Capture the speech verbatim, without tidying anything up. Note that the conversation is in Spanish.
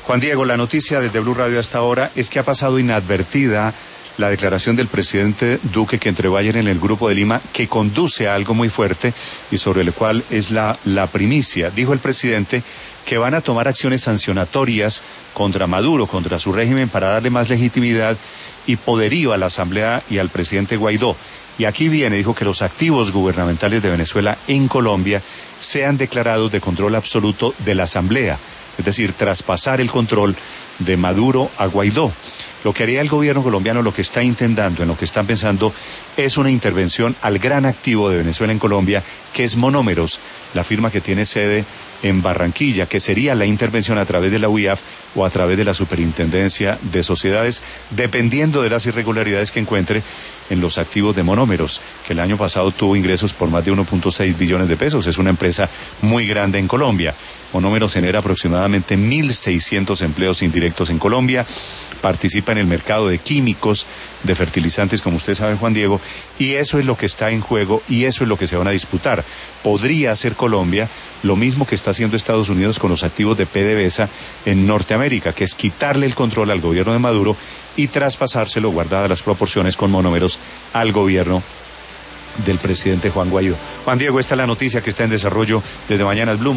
Juan Diego, la noticia desde Blue Radio hasta ahora es que ha pasado inadvertida la declaración del presidente Duque que entregó ayer en el Grupo de Lima, que conduce a algo muy fuerte y sobre el cual es la, la primicia. Dijo el presidente que van a tomar acciones sancionatorias contra Maduro, contra su régimen, para darle más legitimidad y poderío a la Asamblea y al presidente Guaidó. Y aquí viene, dijo, que los activos gubernamentales de Venezuela en Colombia sean declarados de control absoluto de la Asamblea, es decir, traspasar el control de Maduro a Guaidó. Lo que haría el gobierno colombiano, lo que está intentando, en lo que están pensando, es una intervención al gran activo de Venezuela en Colombia, que es Monómeros, la firma que tiene sede en Barranquilla, que sería la intervención a través de la U I A F o a través de la Superintendencia de Sociedades, dependiendo de las irregularidades que encuentre en los activos de Monómeros, que el año pasado tuvo ingresos por más de uno punto seis billones de pesos. Es una empresa muy grande en Colombia. Monómeros genera aproximadamente mil seiscientos empleos indirectos en Colombia, participa en el mercado de químicos, de fertilizantes, como usted sabe, Juan Diego, y eso es lo que está en juego y eso es lo que se van a disputar. Podría hacer Colombia lo mismo que está haciendo Estados Unidos con los activos de PDVSA en Norteamérica, que es quitarle el control al gobierno de Maduro y traspasárselo, guardadas las proporciones con Monómeros, al gobierno del presidente Juan Guaidó. Juan Diego, esta es la noticia que está en desarrollo desde Mañanas Blue.